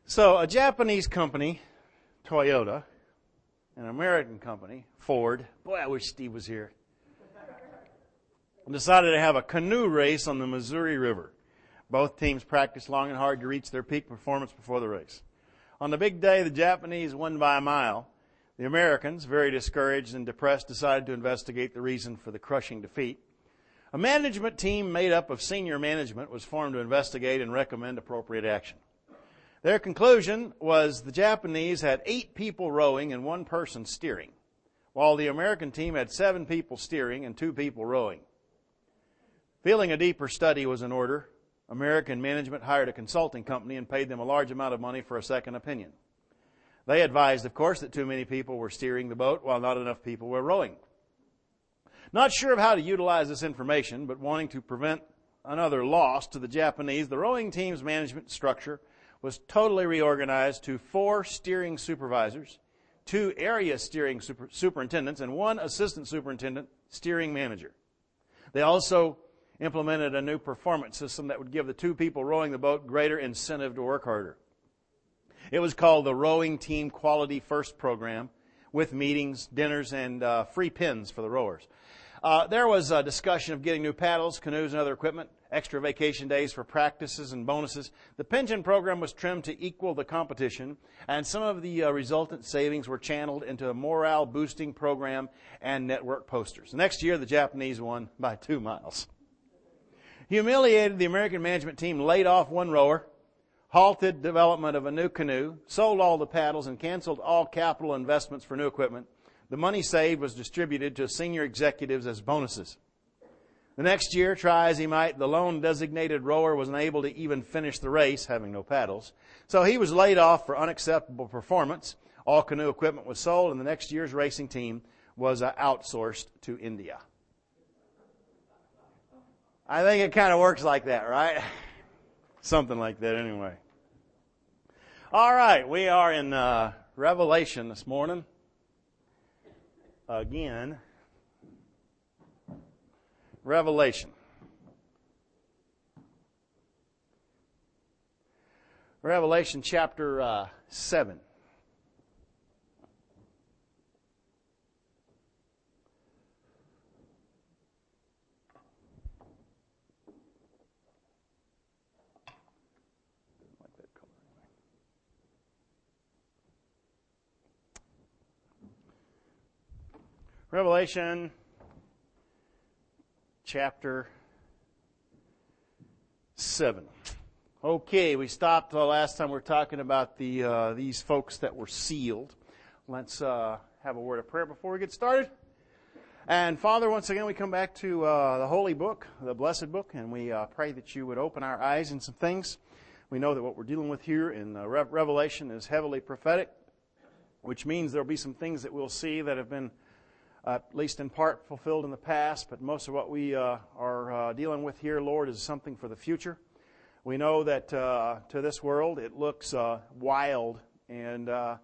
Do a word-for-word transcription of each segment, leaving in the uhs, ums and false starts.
So a Japanese company, Toyota, an American company, Ford, boy, I wish Steve was here, decided to have a canoe race on the Missouri River. Both teams practiced long and hard to reach their peak performance before the race. On the big day, the Japanese won by a mile. The Americans, very discouraged and depressed, decided to investigate the reason for the crushing defeat. A management team made up of senior management was formed to investigate and recommend appropriate action. Their conclusion was the Japanese had eight people rowing and one person steering, while the American team had seven people steering and two people rowing. Feeling a deeper study was in order, American management hired a consulting company and paid them a large amount of money for a second opinion. They advised, of course, that too many people were steering the boat while not enough people were rowing. Not sure of how to utilize this information, but wanting to prevent another loss to the Japanese, the rowing team's management structure was totally reorganized to four steering supervisors, two area steering super, superintendents, and one assistant superintendent steering manager. They also implemented a new performance system that would give the two people rowing the boat greater incentive to work harder. It was called the Rowing Team Quality First Program, with meetings, dinners, and uh, free pins for the rowers. Uh, there was a discussion of getting new paddles, canoes, and other equipment, extra vacation days for practices and bonuses. The pension program was trimmed to equal the competition, and some of the uh, resultant savings were channeled into a morale-boosting program and network posters. The next year, the Japanese won by two miles. Humiliated, the American management team laid off one rower, halted development of a new canoe, sold all the paddles, and canceled all capital investments for new equipment. The money saved was distributed to senior executives as bonuses. The next year, try as he might, the lone designated rower was unable to even finish the race, having no paddles. So he was laid off for unacceptable performance. All canoe equipment was sold, and the next year's racing team was uh, outsourced to India. I think it kind of works like that, right? Something like that anyway. All right, we are in uh, Revelation this morning. Again, Revelation. Revelation chapter uh, seven. Revelation chapter seven. Okay, we stopped uh, last time we were talking about the uh, these folks that were sealed. Let's uh, have a word of prayer before we get started. And Father, once again, we come back to uh, the Holy Book, the Blessed Book, and we uh, pray that you would open our eyes in some things. We know that what we're dealing with here in uh, Re- Revelation is heavily prophetic, which means there will be some things that we'll see that have been Uh, at least in part fulfilled in the past, but most of what we uh, are uh, dealing with here, Lord, is something for the future. We know that uh, to this world it looks uh, wild and, uh,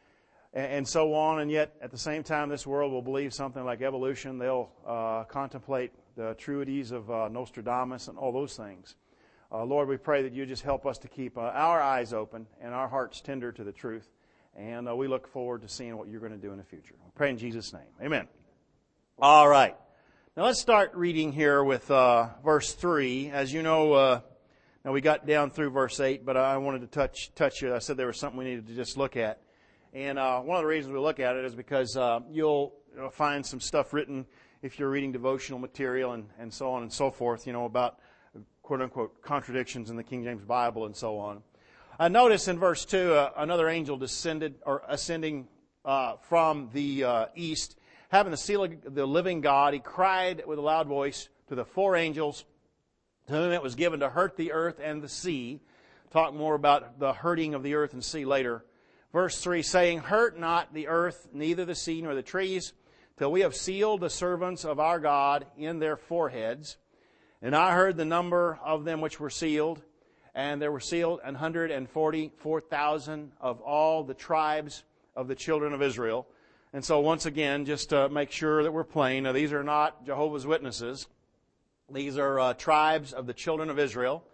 and so on, and yet at the same time this world will believe something like evolution. They'll uh, contemplate the truities of uh, Nostradamus and all those things. Uh, Lord, we pray that you just help us to keep uh, our eyes open and our hearts tender to the truth. And uh, we look forward to seeing what you're going to do in the future. We pray in Jesus' name. Amen. All right. Now let's start reading here with uh, verse three. As you know, uh, now we got down through verse eight, but I wanted to touch touch it. I said there was something we needed to just look at. And uh, one of the reasons we look at it is because uh, you'll, you'll find some stuff written if you're reading devotional material and, and so on and so forth, you know, about quote-unquote contradictions in the King James Bible and so on. Uh, notice in verse two, uh, another angel descended or ascending uh, from the uh, east, having the seal of the living God. He cried with a loud voice to the four angels to whom it was given to hurt the earth and the sea. Talk more about the hurting of the earth and sea later. Verse three, saying, hurt not the earth, neither the sea nor the trees, till we have sealed the servants of our God in their foreheads. And I heard the number of them which were sealed, and there were sealed an hundred and forty-four thousand of all the tribes of the children of Israel. And so once again, just to make sure that we're plain, now these are not Jehovah's Witnesses. These are uh, tribes of the children of Israel.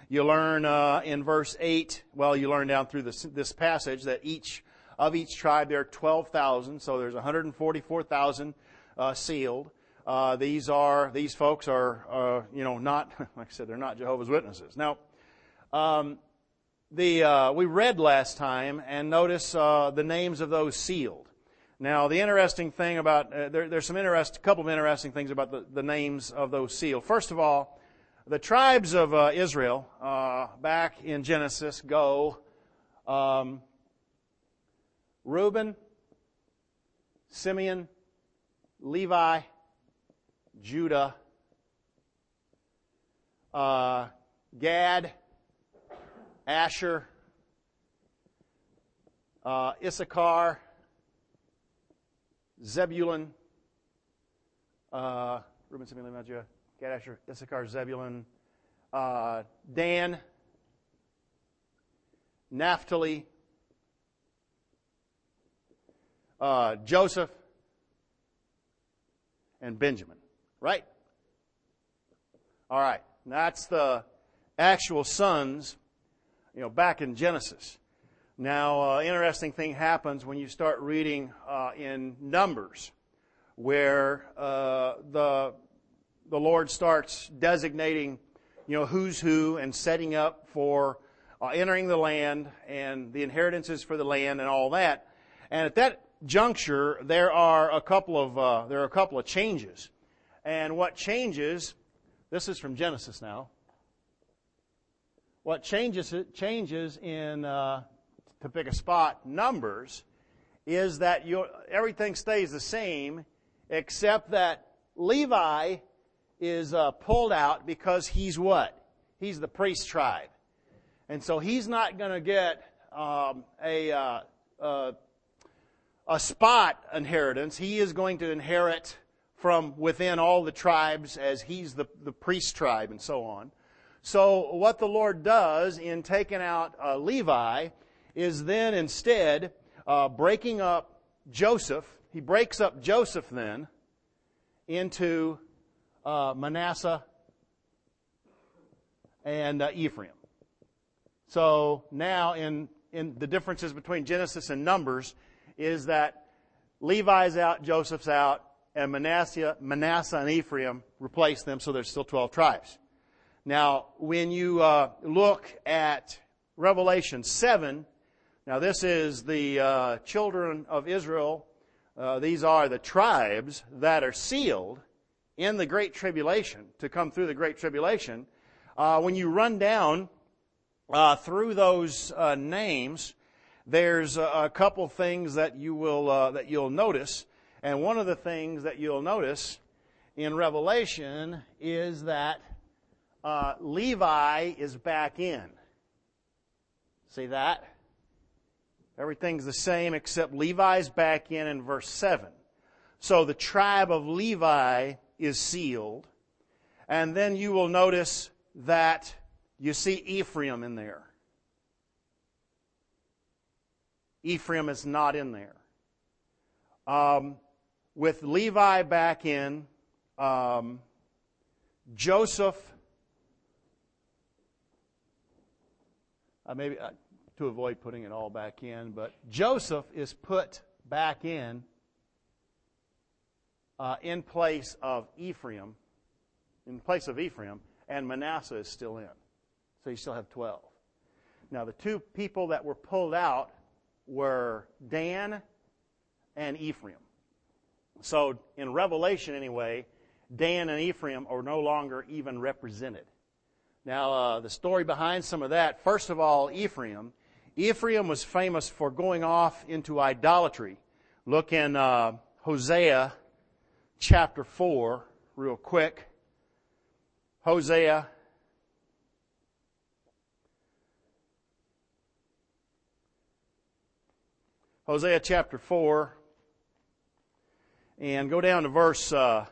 You learn uh, in verse eight, well, you learn down through this, this passage that each of each tribe, there are twelve thousand, so there's one hundred forty-four thousand uh, sealed. Uh, these are, these folks are, uh, you know, not, like I said, they're not Jehovah's Witnesses. Now, um, the, uh, we read last time, and notice, uh, the names of those sealed. Now, the interesting thing about, uh, there, there's some interest, couple of interesting things about the, the names of those sealed. First of all, the tribes of uh, Israel, uh, back in Genesis, go, um, Reuben, Simeon, Levi, Judah, uh, Gad, Asher, uh, Issachar, Zebulun, uh, Reuben, Simeon, Levi, Judah, Gad, Asher, Issachar, Zebulun, uh, Dan, Naphtali, uh, Joseph, and Benjamin. Right? All right. That's the actual sons, you know, back in Genesis. Now, uh, interesting thing happens when you start reading uh, in Numbers, where uh, the the Lord starts designating, you know, who's who and setting up for uh, entering the land and the inheritances for the land and all that. And at that juncture, there are a couple of uh, there are a couple of changes. And what changes, this is from Genesis now, what changes changes in, uh, to pick a spot, Numbers, is that you everything stays the same, except that Levi is uh, pulled out because he's what? He's the priest tribe. And so he's not going to get um, a, uh, uh, a spot inheritance. He is going to inherit from within all the tribes as he's the, the priest tribe and so on. So what the Lord does in taking out uh, Levi is then instead uh, breaking up Joseph. He breaks up Joseph then into uh, Manasseh and uh, Ephraim. So now in, in the differences between Genesis and Numbers is that Levi's out, Joseph's out, and Manasseh, Manasseh and Ephraim replace them, so there's still twelve tribes. Now, when you uh, look at Revelation seven, now this is the uh, children of Israel. Uh, these are the tribes that are sealed in the Great Tribulation, to come through the Great Tribulation. Uh, when you run down uh, through those uh, names, there's a, a couple things that you will uh, that you'll notice. And one of the things that you'll notice in Revelation is that uh, Levi is back in. See that? Everything's the same except Levi's back in in verse seven. So the tribe of Levi is sealed. And then you will notice that you see Ephraim in there. Ephraim is not in there. Um, with Levi back in, um, Joseph, uh, maybe uh, to avoid putting it all back in, but Joseph is put back in uh, in place of Ephraim, in place of Ephraim, and Manasseh is still in. So you still have twelve. Now the two people that were pulled out were Dan and Ephraim. So in Revelation anyway, Dan and Ephraim are no longer even represented. Now uh, the story behind some of that, first of all, Ephraim. Ephraim was famous for going off into idolatry. Look in uh, Hosea chapter four real quick. Hosea Hosea chapter four, and go down to verse uh,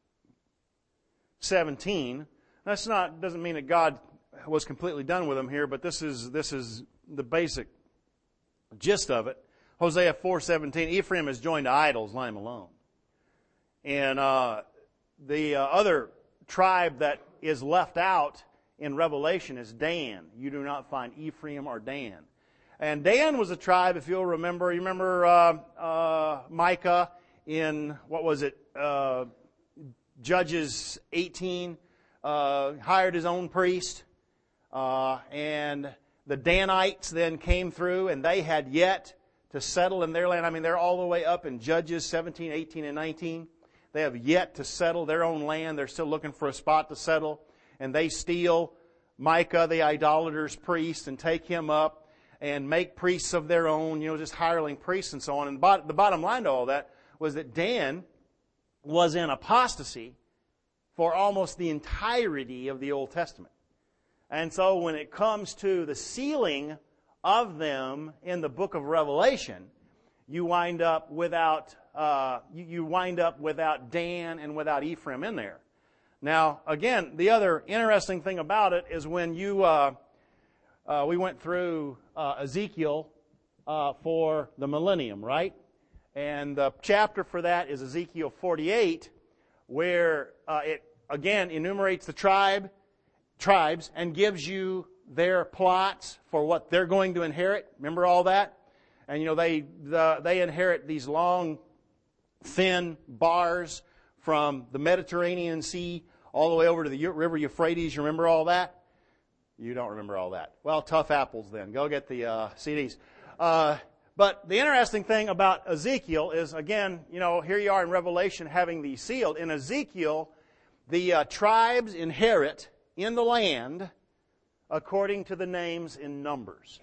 seventeen. That's not doesn't mean that God was completely done with them here, but this is this is the basic gist of it. Hosea four seventeen. Ephraim has joined idols, let him alone. And uh, the uh, other tribe that is left out in Revelation is Dan. You do not find Ephraim or Dan. And Dan was a tribe, if you'll remember. You remember uh, uh, Micah in, what was it, uh, Judges eighteen, uh, hired his own priest. Uh, and the Danites then came through, and they had yet to settle in their land. I mean, they're all the way up in Judges seventeen, eighteen, and nineteen. They have yet to settle their own land. They're still looking for a spot to settle. And they steal Micah, the idolater's priest, and take him up and make priests of their own, you know, just hireling priests and so on. And the bottom line to all that was that Dan was in apostasy for almost the entirety of the Old Testament. And so when it comes to the sealing of them in the book of Revelation, you wind up without uh, you, you wind up without Dan and without Ephraim in there. Now, again, the other interesting thing about it is when you uh, uh, we went through uh, Ezekiel uh, for the millennium, right? And the chapter for that is Ezekiel forty-eight, where uh, it again enumerates the tribe tribes and gives you their plots for what they're going to inherit. Remember all that? And you know they the, they inherit these long, thin bars from the Mediterranean Sea all the way over to the river Euphrates. You remember all that? You don't remember all that. Well, tough apples then. Go get the uh, C Ds. Uh, but the interesting thing about Ezekiel is, again, you know, here you are in Revelation having these sealed. In Ezekiel, the uh, tribes inherit in the land according to the names in Numbers.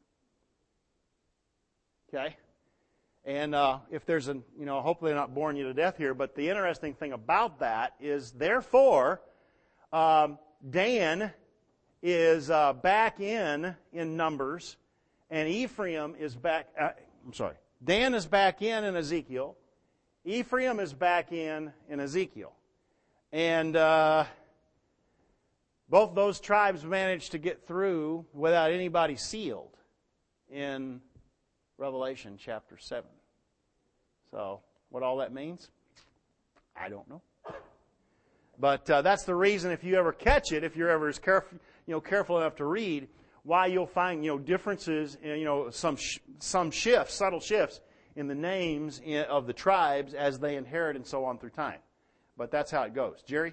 Okay? And uh, if there's a, you know, hopefully I'm not boring you to death here, but the interesting thing about that is, therefore, um, Dan is uh, back in in Numbers, and Ephraim is back, uh, I'm sorry, Dan is back in in Ezekiel, Ephraim is back in in Ezekiel. And uh, both those tribes managed to get through without anybody sealed in Revelation chapter seven. So, what all that means, I don't know. But uh, that's the reason, if you ever catch it, if you're ever as careful, you know, careful enough to read, why you'll find, you know, differences, in, you know, some sh- some shifts, subtle shifts in the names in, of the tribes as they inherit and so on through time. But that's how it goes. Jerry?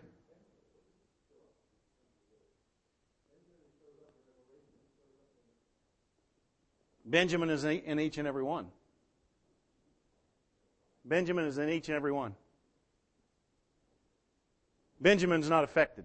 Benjamin is in each and every one. Benjamin is in each and every one. Benjamin's not affected.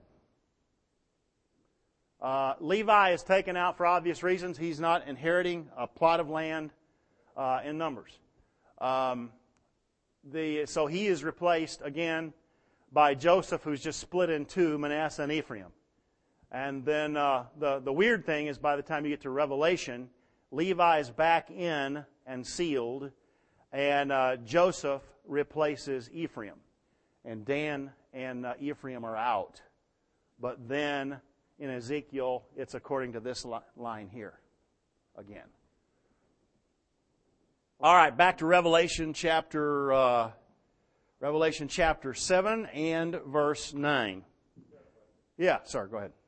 Uh, Levi is taken out for obvious reasons. He's not inheriting a plot of land uh, in Numbers. Um, the, so he is replaced again by Joseph, who's just split in two, Manasseh and Ephraim. And then uh, the, the weird thing is, by the time you get to Revelation, Levi is back in and sealed, and uh, Joseph replaces Ephraim. And Dan and uh, Ephraim are out. But then in Ezekiel, it's according to this li- line here again. All right, back to Revelation chapter uh, Revelation chapter seven and verse nine. Yeah, sorry, go ahead.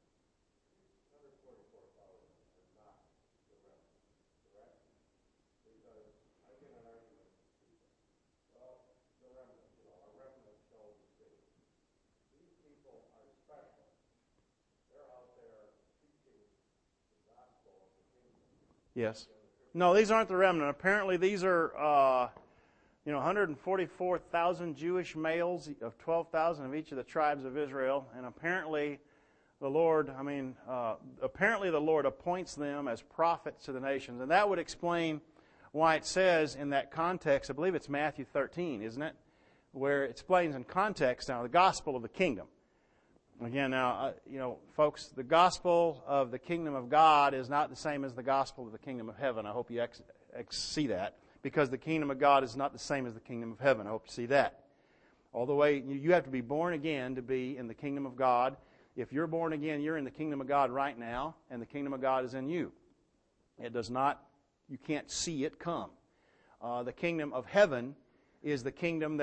Yes. No, these aren't the remnant. Apparently these are, uh, you know, one hundred forty-four thousand Jewish males of twelve thousand of each of the tribes of Israel. And apparently the Lord, I mean, uh, apparently the Lord appoints them as prophets to the nations. And that would explain why it says in that context, I believe it's Matthew thirteen, isn't it? Where it explains in context now the gospel of the kingdom. Again, now, uh, you know, folks, the gospel of the kingdom of God is not the same as the gospel of the kingdom of heaven. I hope you ex- ex- see that. Because the kingdom of God is not the same as the kingdom of heaven. I hope you see that. All the way, you have to be born again to be in the kingdom of God. If you're born again, you're in the kingdom of God right now, and the kingdom of God is in you. It does not, you can't see it come. Uh, the kingdom of heaven is the kingdom that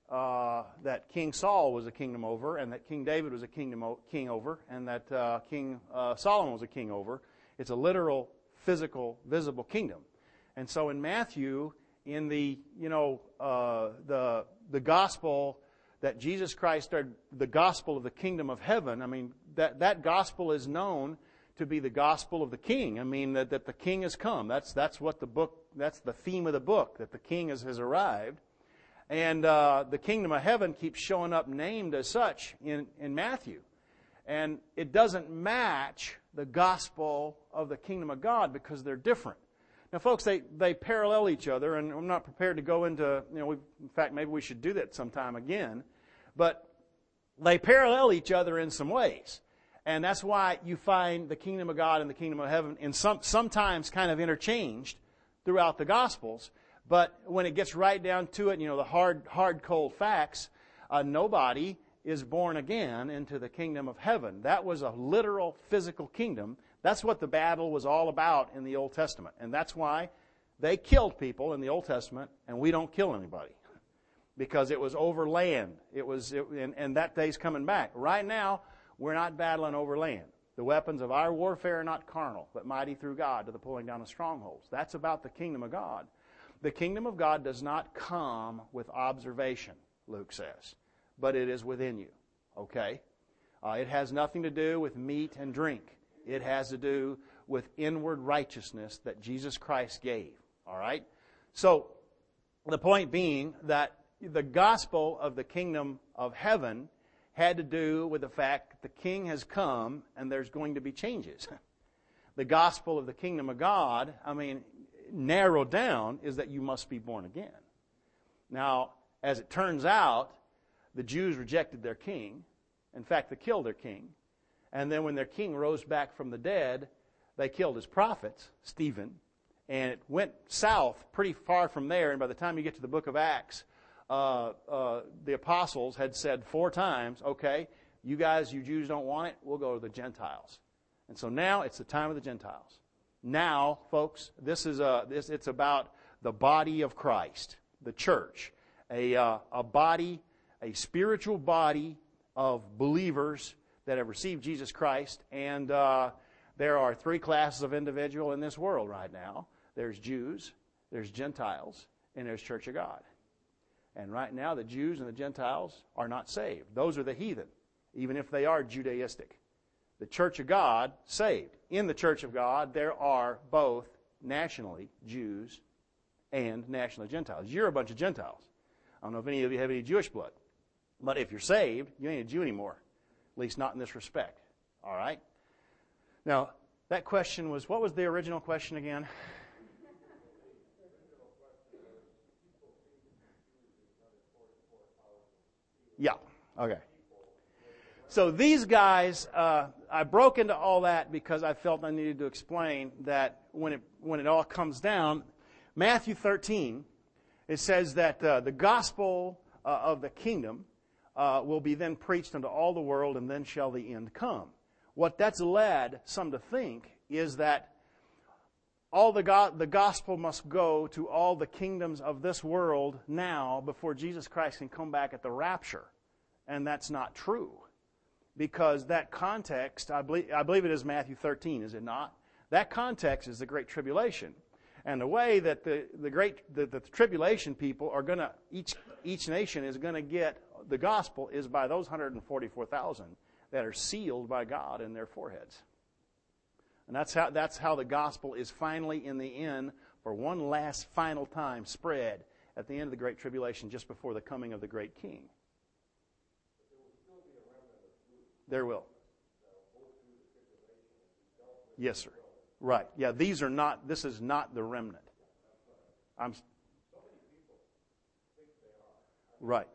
uh, that King Saul was a kingdom over, and that King David was a kingdom o- king over, and that uh, King uh, Solomon was a king over. It's a literal, physical, visible kingdom. And so in Matthew, in the, you know, uh, the the gospel that Jesus Christ started, the gospel of the kingdom of heaven, I mean, that, that gospel is known to be the gospel of the king. I mean, that, that the king has come. That's that's what the book, that's the theme of the book, that the king has, has arrived. And uh, the kingdom of heaven keeps showing up named as such in, in Matthew. And it doesn't match the gospel of the kingdom of God because they're different. Now, folks, they, they parallel each other, and I'm not prepared to go into, you know, we, in fact, maybe we should do that sometime again. But they parallel each other in some ways. And that's why you find the kingdom of God and the kingdom of heaven in some sometimes kind of interchanged throughout the Gospels. But when it gets right down to it, you know, the hard, hard, cold facts, uh, nobody is born again into the kingdom of heaven. That was a literal, physical kingdom. That's what the battle was all about in the Old Testament. And that's why they killed people in the Old Testament, and we don't kill anybody. Because it was over land. It was, it, and, and that day's coming back. Right now, we're not battling over land. The weapons of our warfare are not carnal, but mighty through God to the pulling down of strongholds. That's about the kingdom of God. The kingdom of God does not come with observation, Luke says, but it is within you. Okay? Uh, it has nothing to do with meat and drink. It has to do with inward righteousness that Jesus Christ gave. All right? So, the point being that the gospel of the kingdom of heaven had to do with the fact that the king has come and there's going to be changes. The gospel of the kingdom of God, I mean, narrowed down, is that you must be born again. Now, as it turns out, the Jews rejected their king. In fact, they killed their king. And then when their king rose back from the dead, they killed his prophets, Stephen. And it went south pretty far from there. And by the time you get to the book of Acts, uh, uh, the apostles had said four times, okay, you guys, you Jews don't want it, we'll go to the Gentiles. And so now it's the time of the Gentiles. Now, folks, this is a, this, it's about the body of Christ, the church, a, uh, a body, a spiritual body of believers that have received Jesus Christ. And uh, there are three classes of individual in this world right now. There's Jews, there's Gentiles, and there's Church of God. And right now, the Jews and the Gentiles are not saved. Those are the heathen, even if they are Judaistic. The Church of God, saved. In the Church of God, there are both nationally Jews and nationally Gentiles. You're a bunch of Gentiles. I don't know if any of you have any Jewish blood. But if you're saved, you ain't a Jew anymore. At least not in this respect. All right? Now, that question was, what was the original question again? Yeah, okay. So these guys, uh, I broke into all that because I felt I needed to explain that when it when it all comes down, Matthew thirteen, it says that uh, the gospel uh, of the kingdom uh, will be then preached unto all the world, and then shall the end come. What that's led some to think is that all the go- the gospel must go to all the kingdoms of this world now before Jesus Christ can come back at the rapture. And that's not true. Because that context, I believe, I believe it is Matthew thirteen, is it not? That context is the Great Tribulation. And the way that the, the great the, the tribulation people are going to, each each nation is going to get the gospel is by those one hundred forty-four thousand that are sealed by God in their foreheads. And that's how that's how the gospel is finally in the end for one last final time spread at the end of the Great Tribulation just before the coming of the great King. There will. Yes, sir. Right. Yeah, these are not, this is not the remnant. I'm. Right.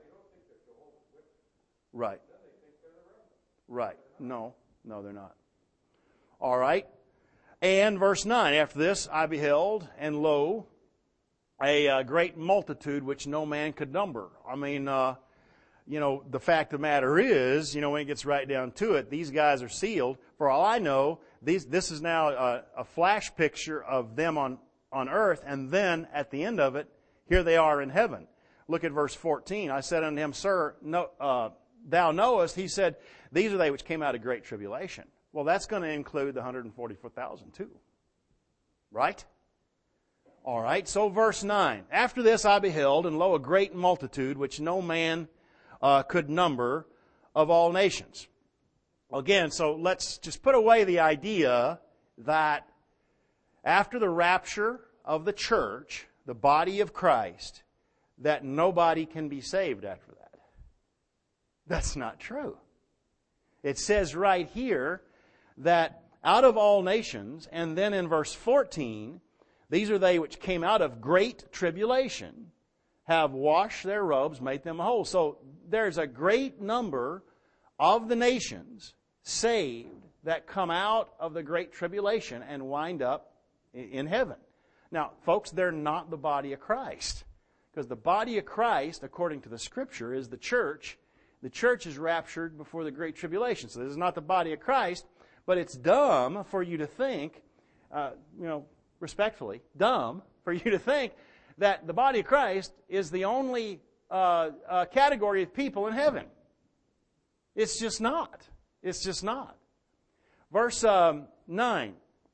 Right. Right. No, no, they're not. All right. And verse nine, after this I beheld, and lo, a uh, great multitude which no man could number. I mean, uh, you know, the fact of the matter is, you know, when it gets right down to it, these guys are sealed. For all I know, these, this is now a, a flash picture of them on, on earth, and then at the end of it, here they are in heaven. Look at verse fourteen. I said unto him, Sir, no, uh, thou knowest, he said, these are they which came out of great tribulation. Well, that's going to include the one hundred forty-four thousand too. Right? All right, so verse nine. After this I beheld, and lo, a great multitude, which no man uh, could number, of all nations. Again, so let's just put away the idea that after the rapture of the church, the body of Christ, that nobody can be saved after that. That's not true. It says right here that out of all nations, and then in verse fourteen, these are they which came out of great tribulation, have washed their robes, made them whole. So there's a great number of the nations saved that come out of the great tribulation and wind up in heaven. Now, folks, they're not the body of Christ. Because the body of Christ, according to the Scripture, is the church. The church is raptured before the great tribulation. So this is not the body of Christ, but it's dumb for you to think, uh, you know, respectfully, dumb for you to think that the body of Christ is the only uh, uh, category of people in heaven. It's just not. It's just not. Verse um, nine.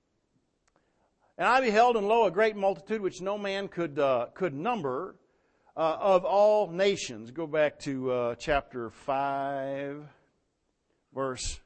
And I beheld, and lo, a great multitude which no man could uh, could number, uh, of all nations. Go back to uh, chapter five, verse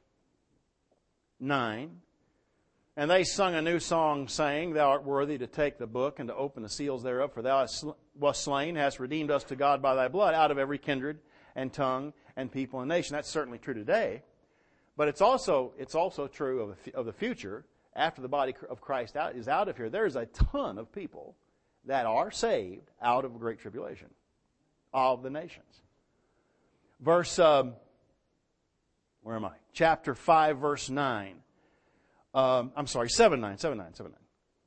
nine. And they sung a new song, saying, Thou art worthy to take the book and to open the seals thereof, for thou wast slain, hast redeemed us to God by thy blood out of every kindred and tongue and people and nation. That's certainly true today. But it's also it's also true of the, of the future. After the body of Christ out, is out of here, there's a ton of people that are saved out of great tribulation of the nations. Verse, um, where am I? Chapter five, verse nine. Um, I'm sorry, seven nine, seven nine, seven nine.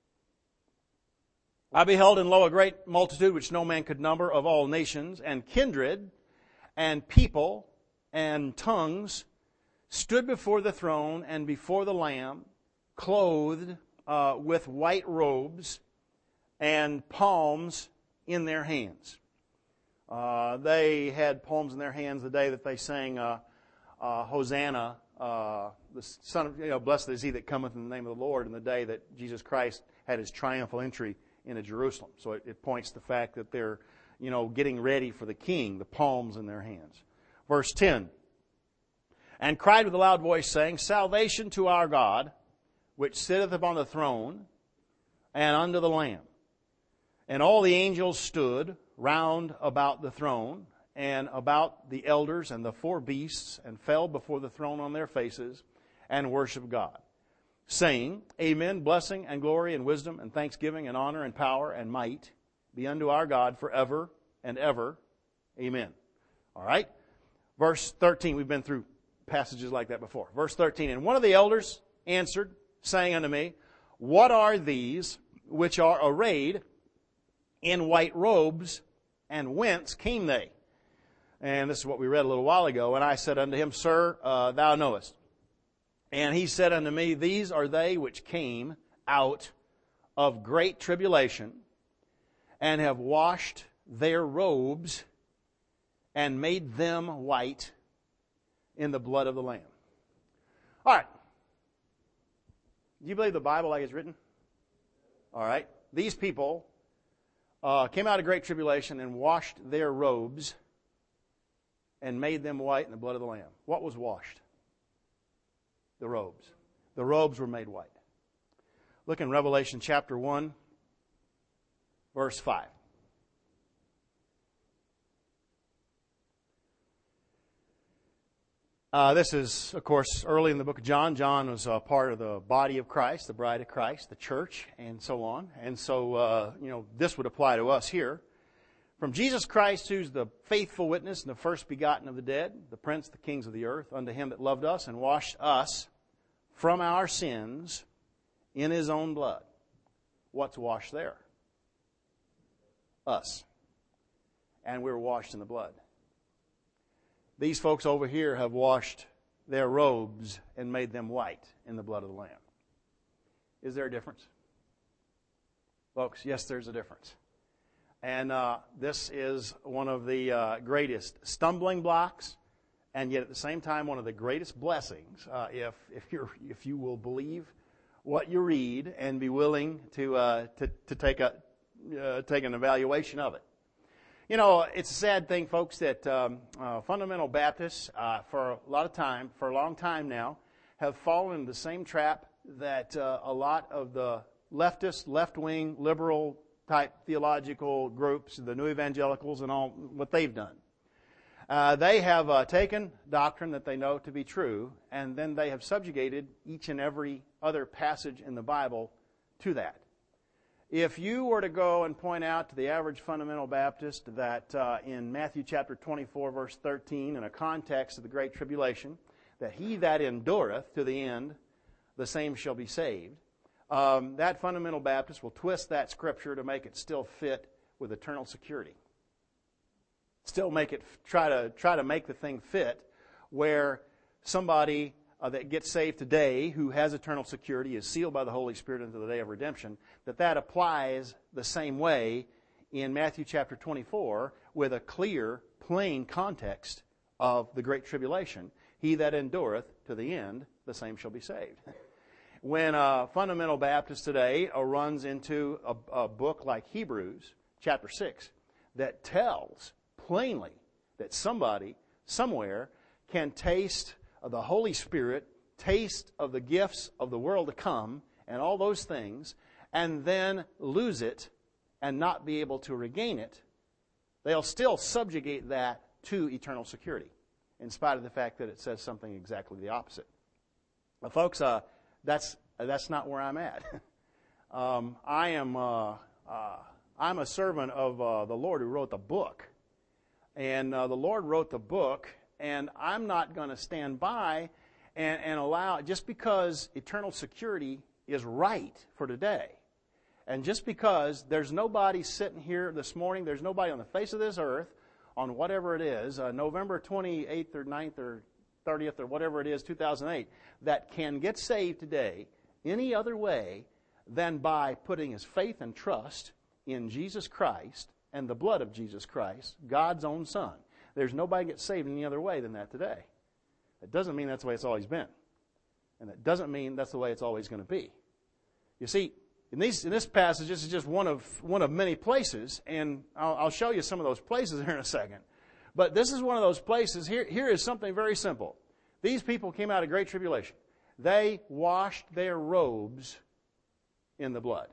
I beheld, and lo, a great multitude which no man could number, of all nations and kindred and people and tongues, stood before the throne and before the Lamb, clothed uh, with white robes and palms in their hands. Uh, they had palms in their hands the day that they sang uh, uh, Hosanna, uh, the Son of, you know, blessed is he that cometh in the name of the Lord, and the day that Jesus Christ had his triumphal entry into Jerusalem. So it, it points to the fact that they're, you know, getting ready for the King, the palms in their hands. Verse ten. And cried with a loud voice, saying, Salvation to our God, which sitteth upon the throne, and unto the Lamb. And all the angels stood round about the throne, and about the elders and the four beasts, and fell before the throne on their faces, and worshiped God, saying, Amen, blessing and glory and wisdom and thanksgiving and honor and power and might be unto our God forever and ever. Amen. All right? Verse thirteen, we've been through passages like that before. Verse thirteen, And one of the elders answered, saying unto me, What are these which are arrayed in white robes, and whence came they? And this is what we read a little while ago. And I said unto him, Sir, uh, thou knowest. And he said unto me, These are they which came out of great tribulation, and have washed their robes, and made them white in the blood of the Lamb. All right. Do you believe the Bible like it's written? All right. These people uh, came out of great tribulation and washed their robes and made them white in the blood of the Lamb. What was washed? The robes. The robes were made white. Look in Revelation chapter one, verse five. Uh, this is, of course, early in the book of John. John was a part of the body of Christ, the bride of Christ, the church, and so on. And so, uh, you know, this would apply to us here. From Jesus Christ, who's the faithful witness and the first begotten of the dead, the prince, the kings of the earth, unto him that loved us and washed us from our sins in his own blood. What's washed there? Us. And we're washed in the blood. These folks over here have washed their robes and made them white in the blood of the Lamb. Is there a difference? Folks, yes, there's a difference. And uh, this is one of the uh, greatest stumbling blocks, and yet at the same time one of the greatest blessings, uh, if if you if you will believe what you read and be willing to uh, to to take a uh, take an evaluation of it. You know, it's a sad thing, folks, that um, uh, fundamental Baptists, uh, for a lot of time, for a long time now, have fallen into the same trap that uh, a lot of the leftist, left-wing, liberal type theological groups, the New Evangelicals and all, what they've done. Uh, they have uh, taken doctrine that they know to be true, and then they have subjugated each and every other passage in the Bible to that. If you were to go and point out to the average fundamental Baptist that uh, in Matthew chapter twenty-four, verse thirteen, in a context of the Great Tribulation, that he that endureth to the end, the same shall be saved, Um, that fundamental Baptist will twist that scripture to make it still fit with eternal security. Still make it try to try to make the thing fit where somebody uh, that gets saved today who has eternal security is sealed by the Holy Spirit until the day of redemption. That that applies the same way in Matthew chapter twenty-four with a clear, plain context of the Great Tribulation. He that endureth to the end, the same shall be saved. When a fundamental Baptist today uh, runs into a, a book like Hebrews chapter six that tells plainly that somebody, somewhere, can taste of the Holy Spirit, taste of the gifts of the world to come, and all those things, and then lose it and not be able to regain it, they'll still subjugate that to eternal security, in spite of the fact that it says something exactly the opposite. Well, folks, uh, That's that's not where I'm at. um, I am uh, uh, I'm a servant of uh, the Lord who wrote the book, and uh, the Lord wrote the book, and I'm not going to stand by and, and allow just because eternal security is right for today, and just because there's nobody sitting here this morning, there's nobody on the face of this earth on whatever it is, uh, November twenty-eighth or ninth or thirtieth or whatever it is, two thousand eight, that can get saved today any other way than by putting his faith and trust in Jesus Christ and the blood of Jesus Christ, God's own Son. There's nobody gets saved any other way than that today. It doesn't mean that's the way it's always been. And it doesn't mean that's the way it's always going to be. You see, in, these, in this passage, this is just one of, one of many places, and I'll, I'll show you some of those places here in a second. But this is one of those places. Here, here is something very simple. These people came out of great tribulation. They washed their robes in the blood.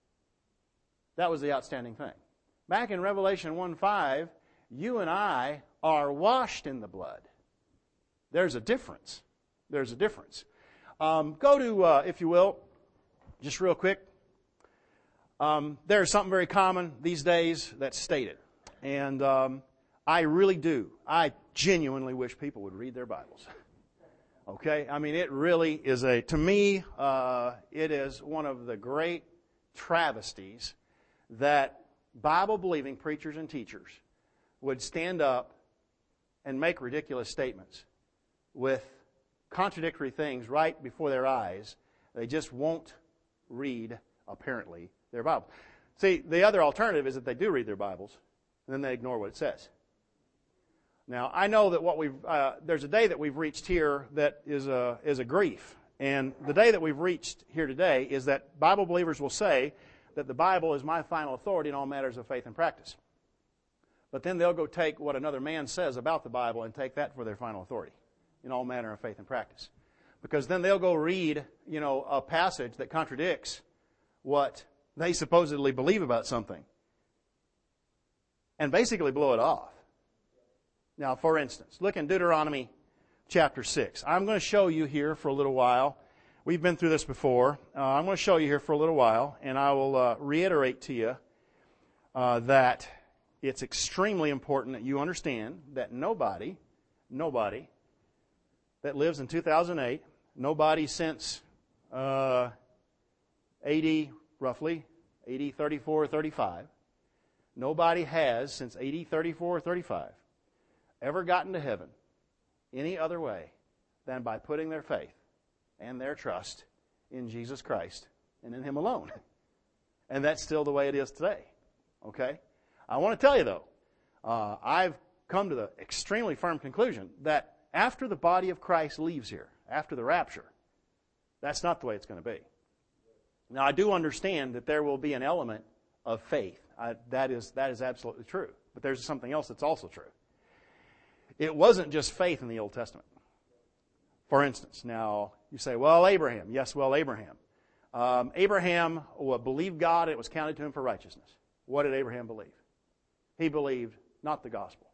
That was the outstanding thing. Back in Revelation one five, you and I are washed in the blood. There's a difference. There's a difference. Um, go to, uh, if you will, just real quick. Um, there's something very common these days that's stated. And um, I really do. I genuinely wish people would read their Bibles. Okay? I mean, it really is a, to me, uh, it is one of the great travesties that Bible-believing preachers and teachers would stand up and make ridiculous statements with contradictory things right before their eyes. They just won't read, apparently, their Bible. See, the other alternative is that they do read their Bibles, and then they ignore what it says. Now, I know that what we've, uh, there's a day that we've reached here that is a, is a grief. And the day that we've reached here today is that Bible believers will say that the Bible is my final authority in all matters of faith and practice. But then they'll go take what another man says about the Bible and take that for their final authority in all manner of faith and practice. Because then they'll go read, you know, a passage that contradicts what they supposedly believe about something and basically blow it off. Now, for instance, look in Deuteronomy chapter six. I'm going to show you here for a little while. We've been through this before. Uh, I'm going to show you here for a little while, and I will uh, reiterate to you uh, that it's extremely important that you understand that nobody, nobody that lives in two thousand eight, nobody since uh, A D, roughly, A D thirty-four or thirty-five, nobody has, since A D thirty-four or thirty-five, ever gotten to heaven any other way than by putting their faith and their trust in Jesus Christ and in Him alone. And that's still the way it is today. Okay? I want to tell you, though, uh, I've come to the extremely firm conclusion that after the body of Christ leaves here, after the rapture, that's not the way it's going to be. Now, I do understand that there will be an element of faith. I, that is that is absolutely true. But there's something else that's also true. It wasn't just faith in the Old Testament. For instance, now you say, well, Abraham. Yes, well, Abraham. Um, Abraham believed God, and it was counted to him for righteousness. What did Abraham believe? He believed not the gospel.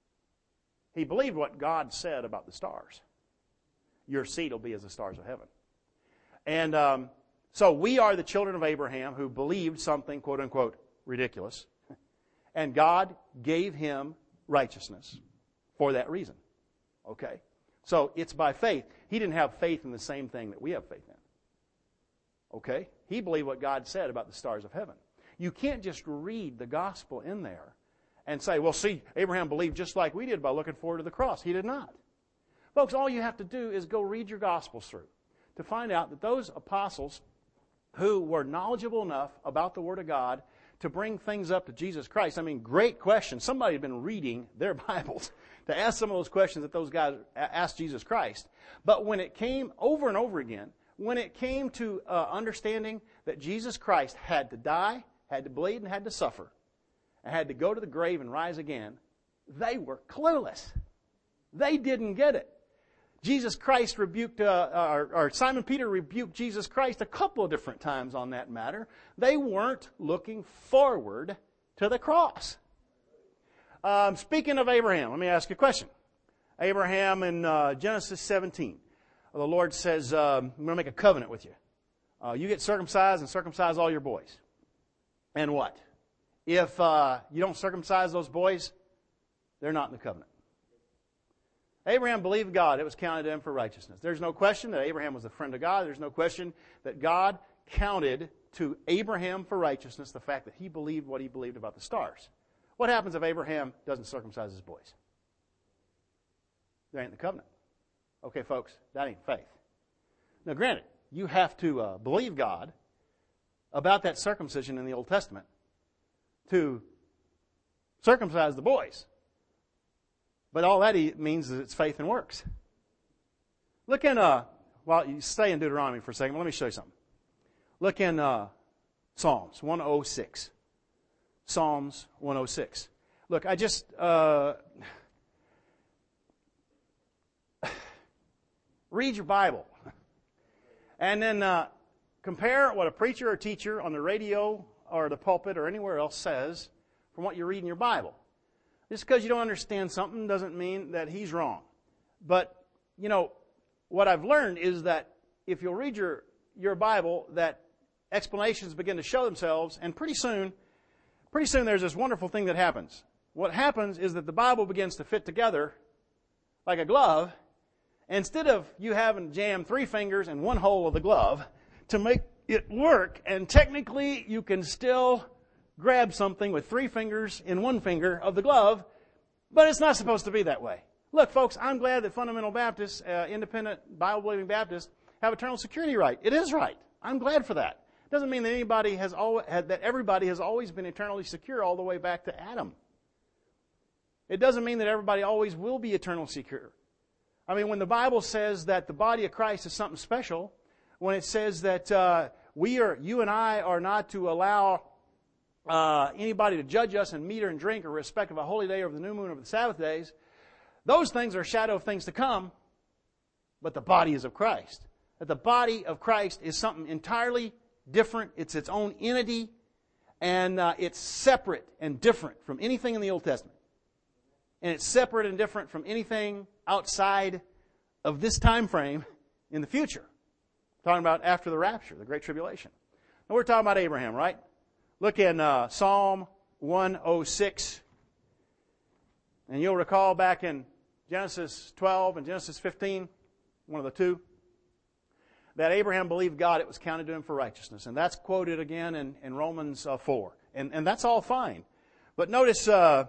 He believed what God said about the stars. Your seed will be as the stars of heaven. And um, so we are the children of Abraham who believed something, quote unquote, ridiculous. And God gave him righteousness for that reason. Okay? So it's by faith. He didn't have faith in the same thing that we have faith in. Okay? He believed what God said about the stars of heaven. You can't just read the gospel in there and say, well, see, Abraham believed just like we did by looking forward to the cross. He did not. Folks, all you have to do is go read your gospels through to find out that those apostles who were knowledgeable enough about the Word of God to bring things up to Jesus Christ. I mean, great questions. Somebody had been reading their Bibles to ask some of those questions that those guys asked Jesus Christ. But when it came over and over again, when it came to uh, understanding that Jesus Christ had to die, had to bleed, and had to suffer, and had to go to the grave and rise again, they were clueless. They didn't get it. Jesus Christ rebuked, uh, or, or Simon Peter rebuked Jesus Christ a couple of different times on that matter. They weren't looking forward to the cross. Um, speaking of Abraham, let me ask you a question. Abraham in uh, Genesis seventeen, the Lord says, um, I'm going to make a covenant with you. Uh, you get circumcised and circumcise all your boys. And what? If uh, you don't circumcise those boys, they're not in the covenant. Abraham believed God. It was counted to him for righteousness. There's no question that Abraham was a friend of God. There's no question that God counted to Abraham for righteousness the fact that he believed what he believed about the stars. What happens if Abraham doesn't circumcise his boys? They ain't in the covenant. Okay, folks, that ain't faith. Now, granted, you have to uh, believe God about that circumcision in the Old Testament to circumcise the boys. But all that means is it's faith and works. Look in, uh, well, you stay in Deuteronomy for a second. Let me show you something. Look in uh, Psalms one oh six. Psalms one oh six. Look, I just, uh, read your Bible. And then uh, compare what a preacher or teacher on the radio or the pulpit or anywhere else says from what you read in your Bible. Just because you don't understand something doesn't mean that he's wrong. But, you know, what I've learned is that if you'll read your, your Bible, that explanations begin to show themselves, and pretty soon, pretty soon there's this wonderful thing that happens. What happens is that the Bible begins to fit together like a glove. Instead of you having to jam three fingers in one hole of the glove to make it work, and technically you can still grab something with three fingers in one finger of the glove, but it's not supposed to be that way. Look, folks, I'm glad that fundamental Baptists, uh, independent, Bible-believing Baptists, have eternal security right. It is right. I'm glad for that. It doesn't mean that anybody has always, that everybody has always been eternally secure all the way back to Adam. It doesn't mean that everybody always will be eternally secure. I mean, when the Bible says that the body of Christ is something special, when it says that uh, we are, you and I are not to allow Uh, anybody to judge us in meat and drink or respect of a holy day or of the new moon or of the Sabbath days, those things are a shadow of things to come, but the body is of Christ. That the body of Christ is something entirely different. It's its own entity, and uh, it's separate and different from anything in the Old Testament. And it's separate and different from anything outside of this time frame in the future. Talking about after the rapture, the Great Tribulation. Now we're talking about Abraham, right? Look in uh, Psalm one oh six. And you'll recall back in Genesis twelve and Genesis fifteen, one of the two, that Abraham believed God, it was counted to him for righteousness. And that's quoted again in, in Romans uh, four. And, and that's all fine. But notice uh,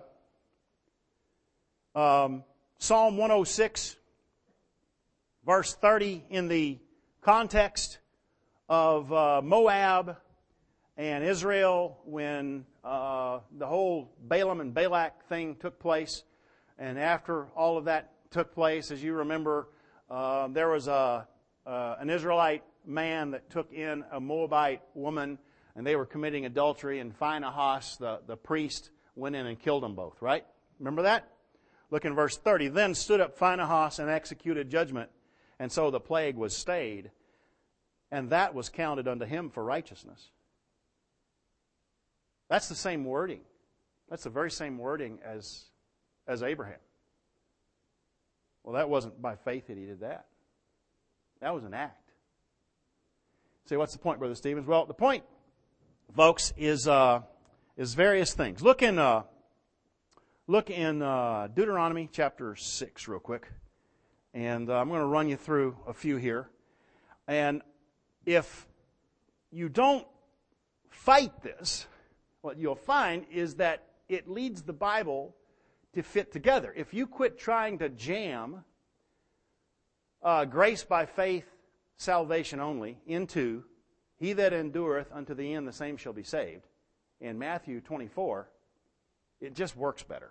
um, Psalm one oh six, verse thirty, in the context of uh, Moab And Israel, when uh, the whole Balaam and Balak thing took place, and after all of that took place, as you remember, uh, there was a uh, an Israelite man that took in a Moabite woman, and they were committing adultery, and Phinehas, the, the priest, went in and killed them both, right? Remember that? Look in verse thirty. Then stood up Phinehas and executed judgment, and so the plague was stayed, and that was counted unto him for righteousness. That's the same wording. That's the very same wording as, as Abraham. Well, that wasn't by faith that he did that. That was an act. See, what's the point, Brother Stevens? Well, the point, folks, is uh, is various things. Look in uh, look in uh, Deuteronomy chapter six real quick. And uh, I'm going to run you through a few here. And if you don't fight this, what you'll find is that it leads the Bible to fit together. If you quit trying to jam uh, grace by faith, salvation only, into he that endureth unto the end, the same shall be saved, in Matthew twenty-four, it just works better.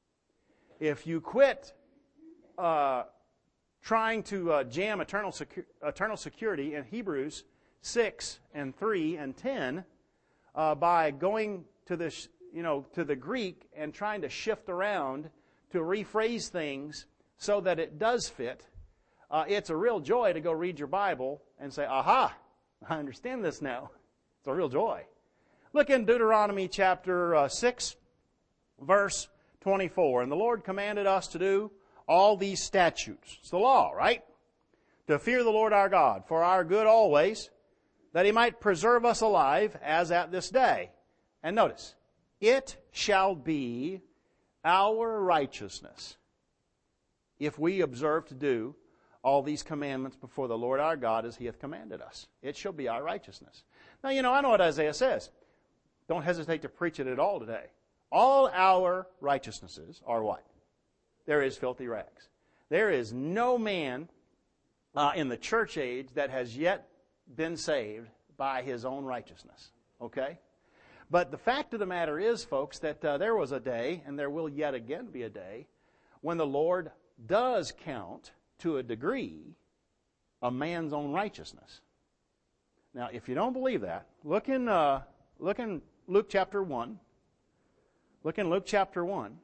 If you quit uh, trying to uh, jam eternal, secu- eternal security in Hebrews six and three and ten, Uh, by going to the, you know, to the Greek and trying to shift around to rephrase things so that it does fit, uh, it's a real joy to go read your Bible and say, aha, I understand this now. It's a real joy. Look in Deuteronomy chapter uh, six, verse twenty-four. And the Lord commanded us to do all these statutes. It's the law, right? To fear the Lord our God for our good always, that he might preserve us alive as at this day. And notice, it shall be our righteousness if we observe to do all these commandments before the Lord our God as he hath commanded us. It shall be our righteousness. Now, you know, I know what Isaiah says. Don't hesitate to preach it at all today. All our righteousnesses are what? There is filthy rags. There is no man uh, in the church age that has yet been saved by his own righteousness. Okay? But the fact of the matter is, folks, that uh, there was a day, and there will yet again be a day, when the Lord does count, to a degree, a man's own righteousness. Now, if you don't believe that, look in, uh, look in Luke chapter one. Look in Luke chapter one.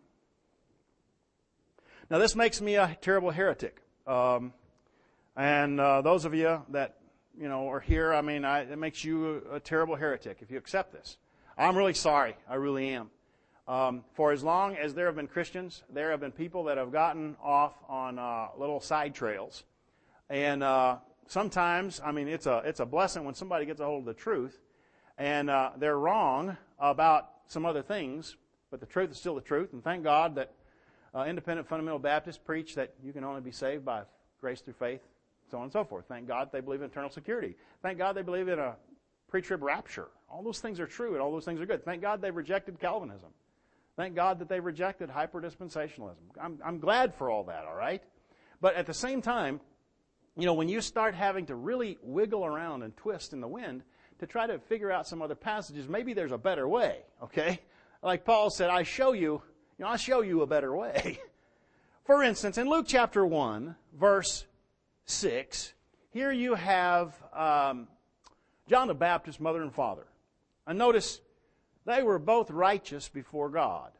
Now, this makes me a terrible heretic. Um, and uh, those of you that you know, are here, I mean, I, it makes you a, a terrible heretic if you accept this. I'm really sorry. I really am. Um, for as long as there have been Christians, there have been people that have gotten off on uh, little side trails. And uh, sometimes, I mean, it's a it's a blessing when somebody gets a hold of the truth, and uh, they're wrong about some other things, but the truth is still the truth. And thank God that uh, independent fundamental Baptists preach that you can only be saved by grace through faith, so on and so forth. Thank God they believe in eternal security. Thank God they believe in a pre-trib rapture. All those things are true, and all those things are good. Thank God they've rejected Calvinism. Thank God that they've rejected hyper-dispensationalism. I'm, I'm glad for all that, all right? But at the same time, you know, when you start having to really wiggle around and twist in the wind to try to figure out some other passages, maybe there's a better way, okay? Like Paul said, I show you, you know, I'll show you a better way. For instance, in Luke chapter one, verse six, here you have um, John the Baptist's mother and father. And notice, they were both righteous before God,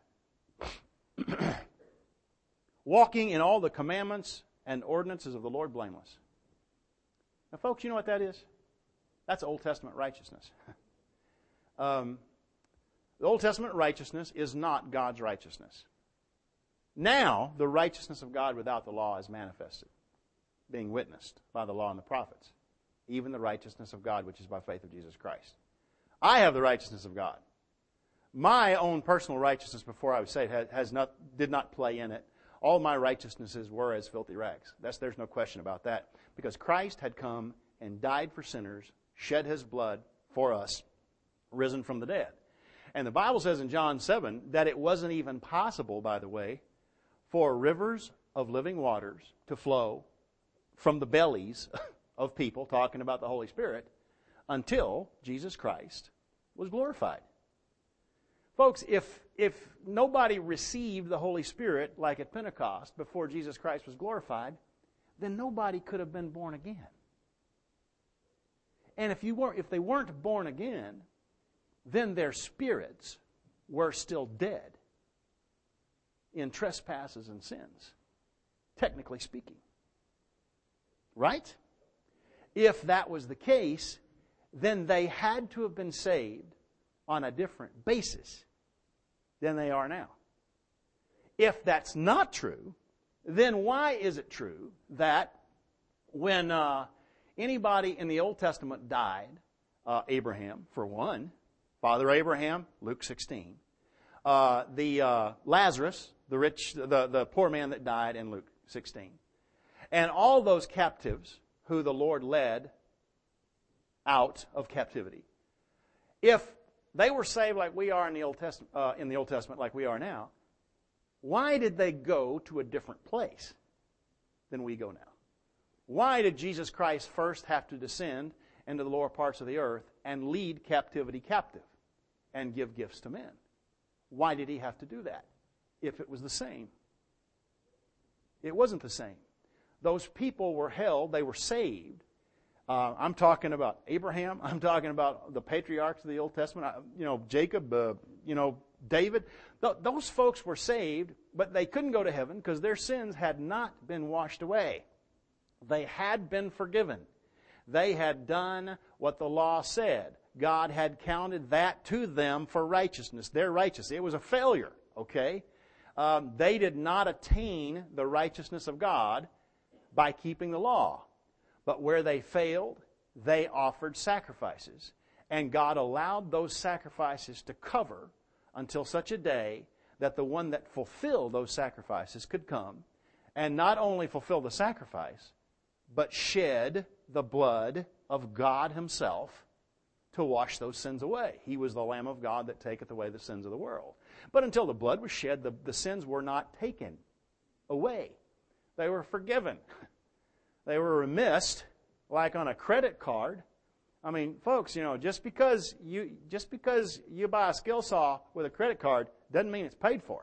walking in all the commandments and ordinances of the Lord blameless. Now, folks, you know what that is? That's Old Testament righteousness. um, the Old Testament righteousness is not God's righteousness. Now, the righteousness of God without the law is manifested, being witnessed by the law and the prophets, even the righteousness of God, which is by faith of Jesus Christ. I have the righteousness of God. My own personal righteousness before I was saved has, has not, did not play in it. All my righteousnesses were as filthy rags. That's, there's no question about that. Because Christ had come and died for sinners, shed his blood for us, risen from the dead. And the Bible says in John seven that it wasn't even possible, by the way, for rivers of living waters to flow from the bellies of people, talking about the Holy Spirit, until Jesus Christ was glorified. Folks, if, if nobody received the Holy Spirit like at Pentecost before Jesus Christ was glorified, then nobody could have been born again. And if you weren't, if they weren't born again, then their spirits were still dead in trespasses and sins, technically speaking. Right? If that was the case, then they had to have been saved on a different basis than they are now. If that's not true, then why is it true that when uh, anybody in the Old Testament died, uh, Abraham, for one, Father Abraham, Luke sixteen, uh, the uh, Lazarus, the rich, the, the poor man that died in Luke sixteen, and all those captives who the Lord led out of captivity, if they were saved like we are in the Old Testament, uh, in the Old Testament, like we are now, why did they go to a different place than we go now? Why did Jesus Christ first have to descend into the lower parts of the earth and lead captivity captive and give gifts to men? Why did he have to do that if it was the same? It wasn't the same. Those people were held, they were saved. Uh, I'm talking about Abraham. I'm talking about the patriarchs of the Old Testament. Uh, you know, Jacob, uh, you know, David. Th- those folks were saved, but they couldn't go to heaven because their sins had not been washed away. They had been forgiven. They had done what the law said. God had counted that to them for righteousness. Their righteousness. It was a failure, okay? Um, they did not attain the righteousness of God by keeping the law. But where they failed, they offered sacrifices. And God allowed those sacrifices to cover until such a day that the one that fulfilled those sacrifices could come and not only fulfill the sacrifice, but shed the blood of God himself to wash those sins away. He was the Lamb of God that taketh away the sins of the world. But until the blood was shed, the, the sins were not taken away. They were forgiven. They were remissed, like on a credit card. I mean, folks, you know, just because you just because you buy a skill saw with a credit card doesn't mean it's paid for.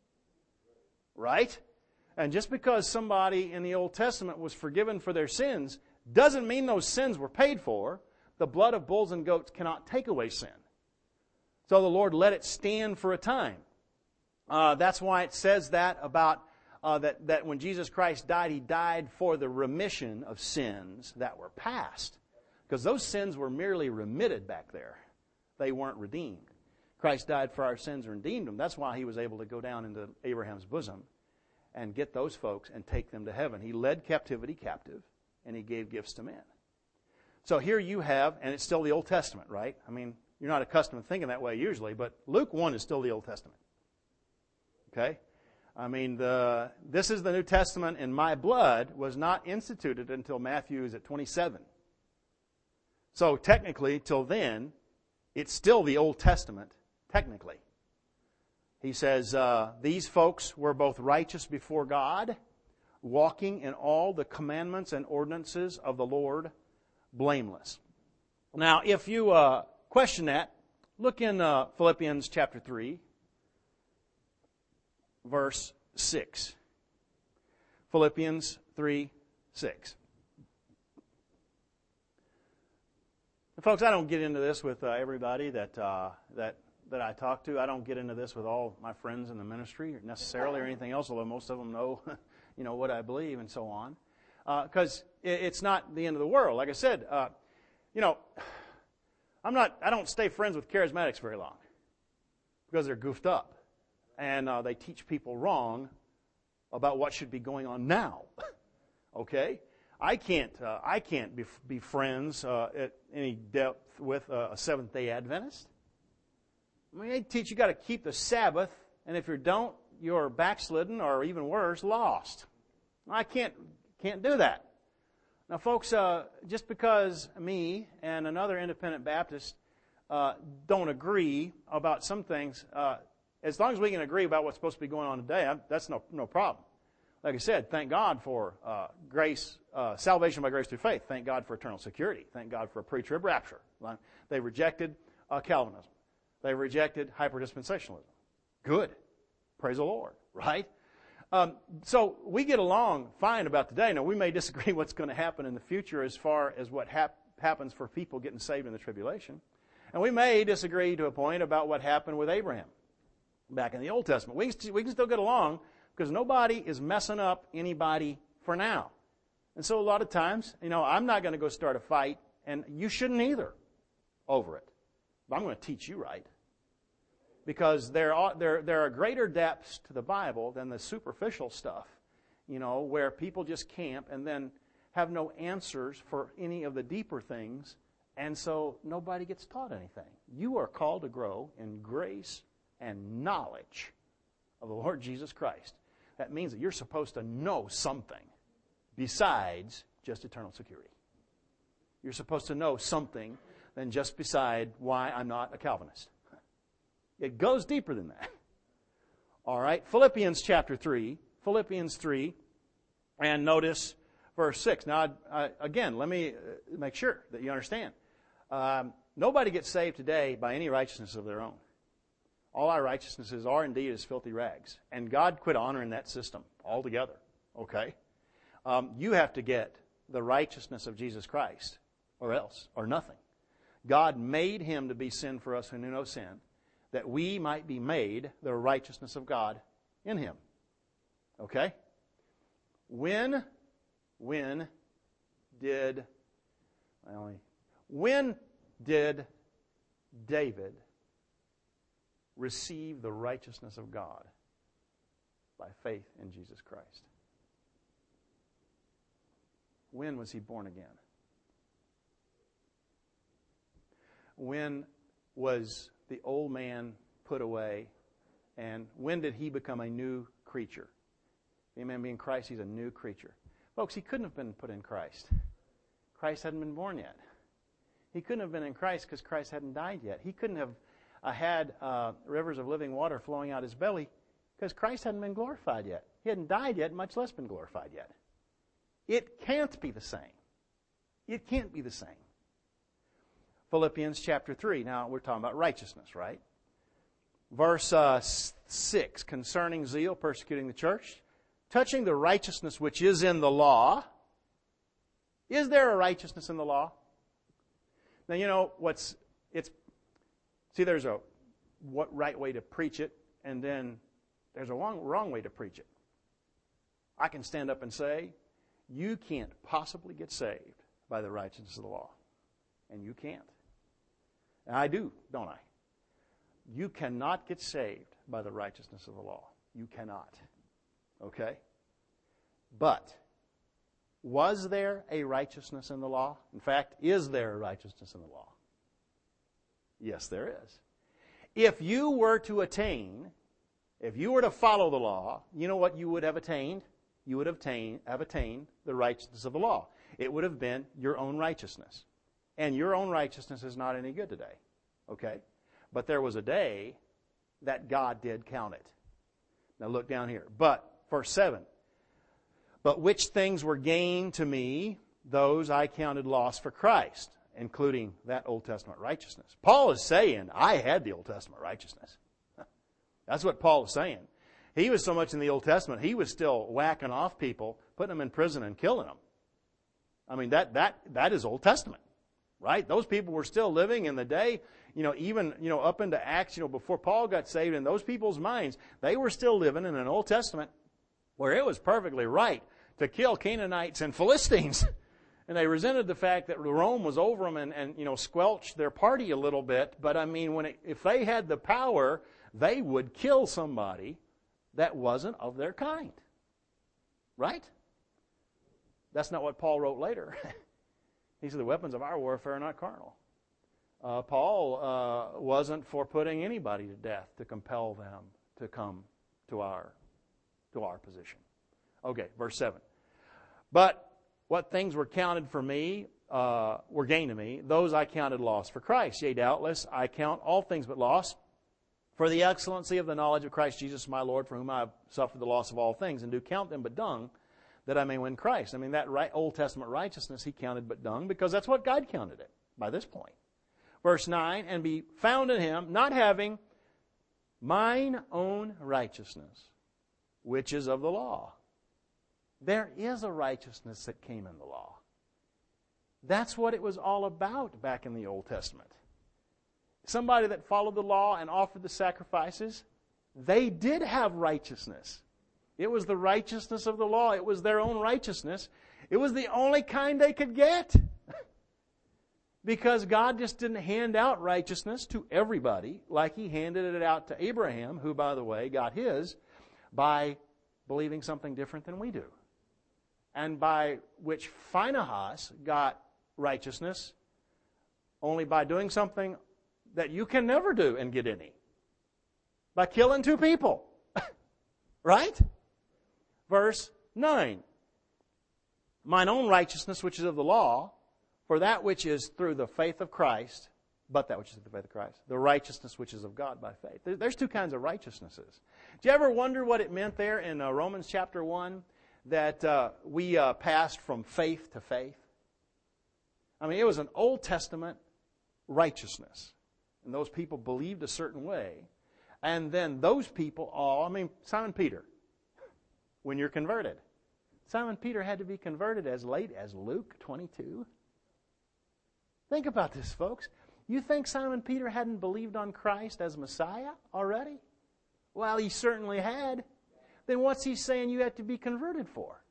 Right? And just because somebody in the Old Testament was forgiven for their sins doesn't mean those sins were paid for. The blood of bulls and goats cannot take away sin. So the Lord let it stand for a time. Uh, that's why it says that about Uh, that, that when Jesus Christ died, He died for the remission of sins that were past. Because those sins were merely remitted back there. They weren't redeemed. Christ died for our sins and redeemed them. That's why He was able to go down into Abraham's bosom and get those folks and take them to heaven. He led captivity captive, and He gave gifts to men. So here you have, and it's still the Old Testament, right? I mean, you're not accustomed to thinking that way usually, but Luke one is still the Old Testament. Okay? I mean, the, this is the New Testament in my blood was not instituted until Matthew is at twenty-seven. So technically, till then, it's still the Old Testament, technically. He says, uh, these folks were both righteous before God, walking in all the commandments and ordinances of the Lord, blameless. Now, if you uh, question that, look in uh, Philippians chapter three. Verse six. Philippians three, six. And folks, I don't get into this with uh, everybody that uh, that that I talk to. I don't get into this with all my friends in the ministry necessarily or anything else, although most of them know, you know, what I believe and so on. Because uh, it, it's not the end of the world. Like I said, uh, you know, I'm not. I don't stay friends with charismatics very long because they're goofed up. And uh, they teach people wrong about what should be going on now. Okay, I can't. Uh, I can't be, be friends uh, at any depth with uh, a Seventh Day Adventist. I mean, they teach you got to keep the Sabbath, and if you don't, you're backslidden, or even worse, lost. I can't can't do that. Now, folks, uh, just because me and another independent Baptist uh, don't agree about some things. Uh, As long as we can agree about what's supposed to be going on today, that's no no problem. Like I said, thank God for uh, grace, uh, salvation by grace through faith. Thank God for eternal security. Thank God for a pre-trib rapture. They rejected uh, Calvinism. They've rejected hyperdispensationalism. Good. Praise the Lord, right? Um, so we get along fine about today. Now, we may disagree what's going to happen in the future as far as what hap- happens for people getting saved in the tribulation. And we may disagree to a point about what happened with Abraham back in the Old Testament. We, st- we can still get along because nobody is messing up anybody for now. And so a lot of times, you know, I'm not going to go start a fight, and you shouldn't either over it. But I'm going to teach you right. Because there are, there, there are greater depths to the Bible than the superficial stuff, you know, where people just camp and then have no answers for any of the deeper things, and so nobody gets taught anything. You are called to grow in grace and knowledge of the Lord Jesus Christ. That means that you're supposed to know something besides just eternal security. You're supposed to know something than just beside why I'm not a Calvinist. It goes deeper than that. All right, Philippians chapter three, Philippians three, and notice verse six. Now, I, again, let me make sure that you understand. Um, nobody gets saved today by any righteousness of their own. All our righteousnesses are indeed as filthy rags. And God quit honoring that system altogether. Okay? Um, you have to get the righteousness of Jesus Christ, or else, or nothing. God made Him to be sin for us who knew no sin, that we might be made the righteousness of God in Him. Okay? When, when did, well, when did David receive the righteousness of God? By faith in Jesus Christ. When was he born again? When was the old man put away, and when did he become a new creature? The man being Christ, he's a new creature. Folks, he couldn't have been put in Christ. Christ hadn't been born yet. He couldn't have been in Christ because Christ hadn't died yet. He couldn't have uh, had uh, rivers of living water flowing out his belly because Christ hadn't been glorified yet. He hadn't died yet, much less been glorified yet. It can't be the same. It can't be the same. Philippians chapter three. Now, we're talking about righteousness, right? Verse uh, six, concerning zeal, persecuting the church, touching the righteousness which is in the law. Is there a righteousness in the law? Now, you know, what's, it's, see, there's a what right way to preach it, and then there's a wrong, wrong way to preach it. I can stand up and say, you can't possibly get saved by the righteousness of the law. And you can't. And I do, don't I? You cannot get saved by the righteousness of the law. You cannot. Okay? But, was there a righteousness in the law? In fact, is there a righteousness in the law? Yes, there is. If you were to attain, if you were to follow the law, you know what you would have attained? You would have attained, have attained the righteousness of the law. It would have been your own righteousness. And your own righteousness is not any good today. Okay? But there was a day that God did count it. Now look down here. But, verse seven. But which things were gain to me, those I counted loss for Christ, including that Old Testament righteousness. Paul is saying, I had the Old Testament righteousness. That's what Paul is saying. He was so much in the Old Testament, he was still whacking off people, putting them in prison and killing them. I mean, that that that is Old Testament, right? Those people were still living in the day, you know, even, you know, up into Acts, you know, before Paul got saved, in those people's minds, they were still living in an Old Testament where it was perfectly right to kill Canaanites and Philistines. And they resented the fact that Rome was over them and, and you know, squelched their party a little bit. But, I mean, when it, if they had the power, they would kill somebody that wasn't of their kind. Right? That's not what Paul wrote later. He said the weapons of our warfare are not carnal. Uh, Paul uh, wasn't for putting anybody to death to compel them to come to our, to our position. Okay, verse seven. But what things were counted for me, uh, were gain to me, those I counted loss for Christ. Yea, doubtless, I count all things but loss for the excellency of the knowledge of Christ Jesus my Lord, for whom I have suffered the loss of all things, and do count them but dung, that I may win Christ. I mean, that right, Old Testament righteousness he counted but dung, because that's what God counted it by this point. Verse nine, and be found in him, not having mine own righteousness, which is of the law. There is a righteousness that came in the law. That's what it was all about back in the Old Testament. Somebody that followed the law and offered the sacrifices, they did have righteousness. It was the righteousness of the law. It was their own righteousness. It was the only kind they could get. Because God just didn't hand out righteousness to everybody like He handed it out to Abraham, who, by the way, got his by believing something different than we do. And by which Phinehas got righteousness only by doing something that you can never do and get any. By killing two people. Right? Verse nine. Mine own righteousness, which is of the law, for that which is through the faith of Christ, but that which is through the faith of Christ, the righteousness which is of God by faith. There's two kinds of righteousnesses. Do you ever wonder what it meant there in uh, Romans chapter one, that uh, we uh, passed from faith to faith? I mean, it was an Old Testament righteousness. And those people believed a certain way. And then those people all, I mean, Simon Peter, when you're converted. Simon Peter had to be converted as late as Luke twenty-two. Think about this, folks. You think Simon Peter hadn't believed on Christ as Messiah already? Well, he certainly had. Then what's he saying you have to be converted for?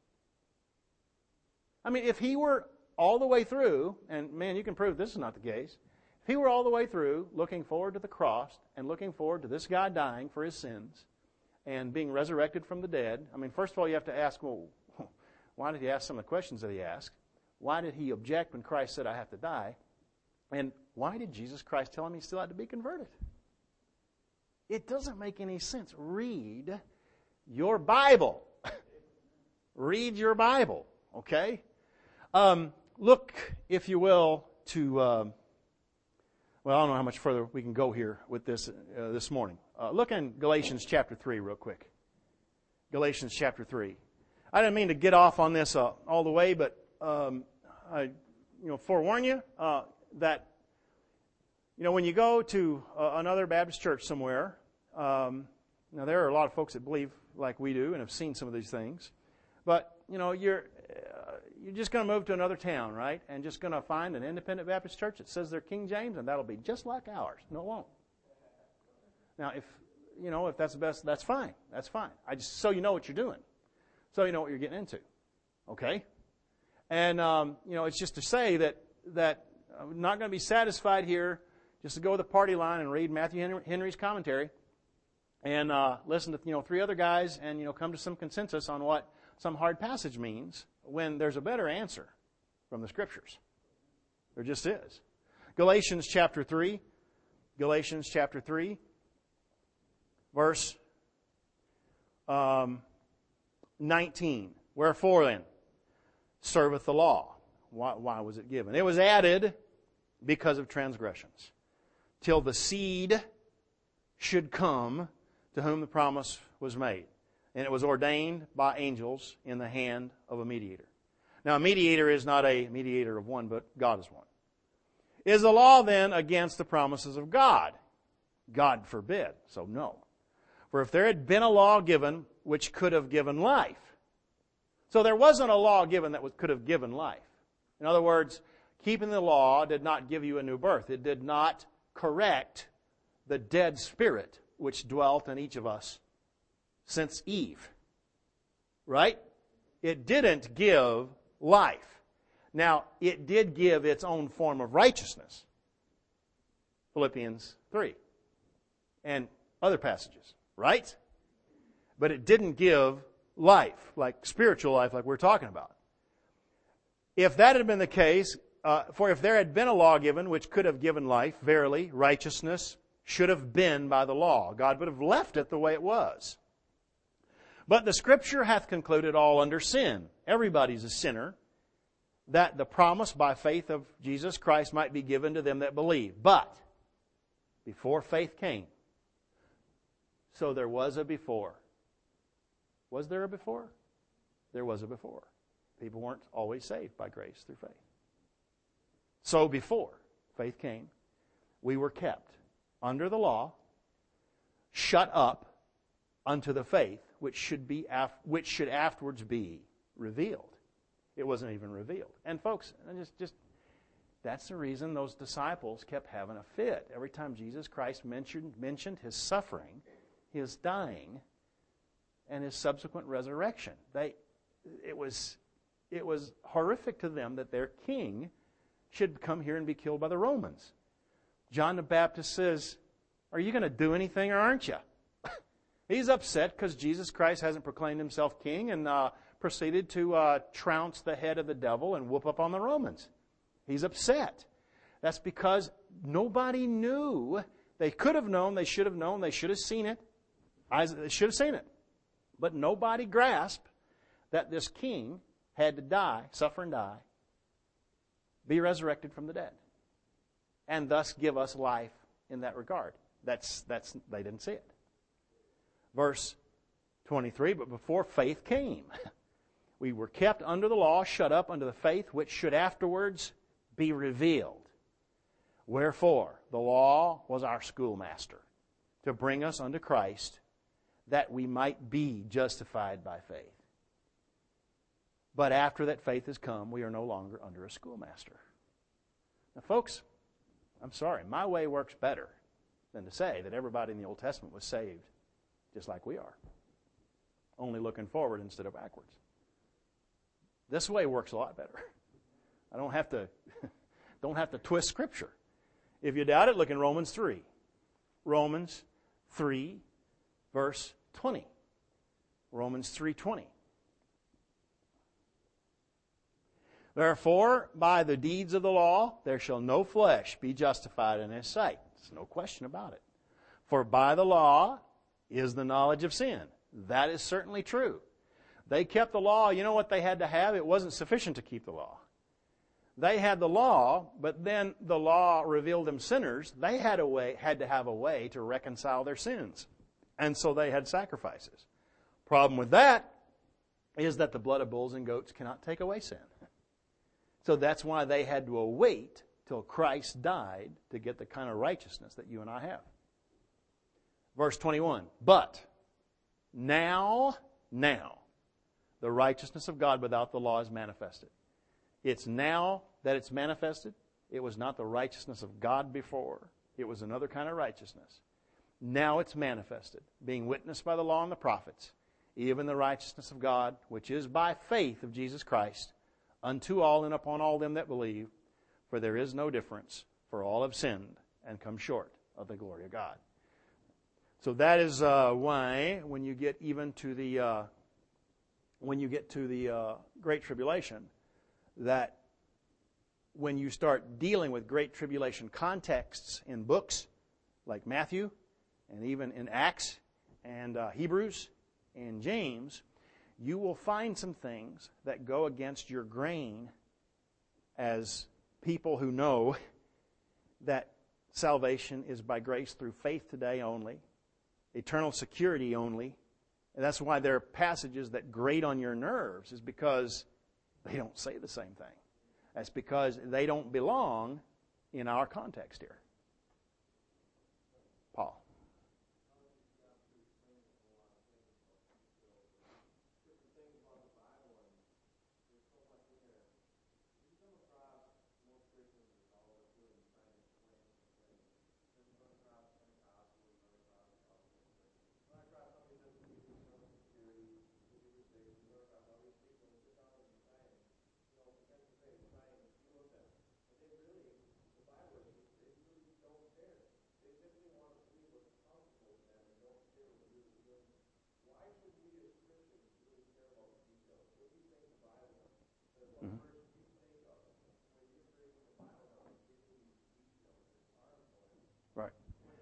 I mean, if he were all the way through, and man, you can prove this is not the case, if he were all the way through looking forward to the cross and looking forward to this guy dying for his sins and being resurrected from the dead, I mean, first of all, you have to ask, well, why did he ask some of the questions that he asked? Why did he object when Christ said, I have to die? And why did Jesus Christ tell him he still had to be converted? It doesn't make any sense. Read your Bible. Read your Bible, okay? Um, look, if you will, to, um, well, I don't know how much further we can go here with this uh, this morning. Uh, look in Galatians chapter three real quick. Galatians chapter three. I didn't mean to get off on this uh, all the way, but um, I, you know, forewarn you uh, that, you know, when you go to uh, another Baptist church somewhere, um, now there are a lot of folks that believe like we do and have seen some of these things, but you know, you're uh, you're just going to move to another town, right? And just going to find an independent Baptist church that says they're King James, and that'll be just like ours. No, it won't. Now, if you know, if that's the best, that's fine. That's fine. I just so you know what you're doing. So you know what you're getting into, okay? And, um, you know, it's just to say that that I'm not going to be satisfied here just to go with the party line and read Matthew Henry's commentary and uh, listen to, you know, three other guys and, you know, come to some consensus on what some hard passage means when there's a better answer from the Scriptures. There just is. Galatians chapter three. Galatians chapter three, verse um, nineteen. Wherefore then serveth the law? Why, why was it given? It was added because of transgressions, till the seed should come to whom the promise was made. And it was ordained by angels in the hand of a mediator. Now, a mediator is not a mediator of one, but God is one. Is the law then against the promises of God? God forbid. So no. For if there had been a law given which could have given life. So there wasn't a law given that could have given life. In other words, keeping the law did not give you a new birth. It did not correct the dead spirit which dwelt in each of us since Eve. Right? It didn't give life. Now, it did give its own form of righteousness. Philippians three. And other passages. Right? But it didn't give life, like spiritual life, like we're talking about. If that had been the case, uh, for if there had been a law given which could have given life, verily, righteousness should have been by the law. God would have left it the way it was. But the Scripture hath concluded all under sin. Everybody's a sinner. That the promise by faith of Jesus Christ might be given to them that believe. But, before faith came, so there was a before. Was there a before? There was a before. People weren't always saved by grace through faith. So before faith came, we were kept under the law, shut up unto the faith which should be af- which should afterwards be revealed. It wasn't even revealed. And folks, just just that's the reason those disciples kept having a fit. Every time Jesus Christ mentioned mentioned his suffering, his dying, and his subsequent resurrection. They it was it was horrific to them that their king should come here and be killed by the Romans. John the Baptist says, "Are you going to do anything or aren't you?" He's upset because Jesus Christ hasn't proclaimed himself king and uh, proceeded to uh, trounce the head of the devil and whoop up on the Romans. He's upset. That's because nobody knew. They could have known, they should have known, they should have seen it. They should have seen it. But nobody grasped that this king had to die, suffer and die, be resurrected from the dead, and thus give us life in that regard. That's that's they didn't see it. Verse twenty-three, but before faith came, we were kept under the law, shut up under the faith which should afterwards be revealed. Wherefore, the law was our schoolmaster to bring us unto Christ, that we might be justified by faith. But after that faith has come, we are no longer under a schoolmaster. Now, folks, I'm sorry, my way works better than to say that everybody in the Old Testament was saved just like we are, only looking forward instead of backwards. This way works a lot better. I don't have to don't have to twist Scripture. If you doubt it, look in Romans three. Romans three, verse twenty. Romans three twenty. Therefore, by the deeds of the law, there shall no flesh be justified in his sight. There's no question about it. For by the law is the knowledge of sin. That is certainly true. They kept the law. You know what they had to have? It wasn't sufficient to keep the law. They had the law, but then the law revealed them sinners. They had a way, had to have a way to reconcile their sins. And so they had sacrifices. Problem with that is that the blood of bulls and goats cannot take away sin. So that's why they had to await till Christ died to get the kind of righteousness that you and I have. Verse twenty-one, but now, now, the righteousness of God without the law is manifested. It's now that it's manifested. It was not the righteousness of God before. It was another kind of righteousness. Now it's manifested, being witnessed by the law and the prophets, even the righteousness of God, which is by faith of Jesus Christ, unto all and upon all them that believe, for there is no difference, for all have sinned and come short of the glory of God. So that is uh, why when you get even to the uh, when you get to the uh, Great Tribulation, that when you start dealing with Great Tribulation contexts in books like Matthew and even in Acts and uh, Hebrews and James, you will find some things that go against your grain as people who know that salvation is by grace through faith today only, eternal security only. And that's why there are passages that grate on your nerves, is because they don't say the same thing. That's because they don't belong in our context here. Paul. Right.